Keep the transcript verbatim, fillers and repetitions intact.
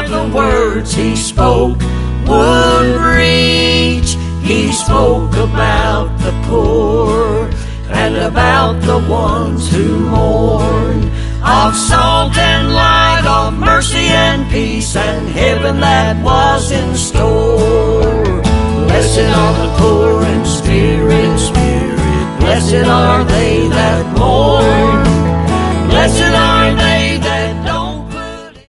far the words he spoke would reach. He spoke about the poor and about the ones who mourn, of salt and light, of mercy and peace, and heaven that was in store. Blessed are the poor in spirit, spirit. Blessed are the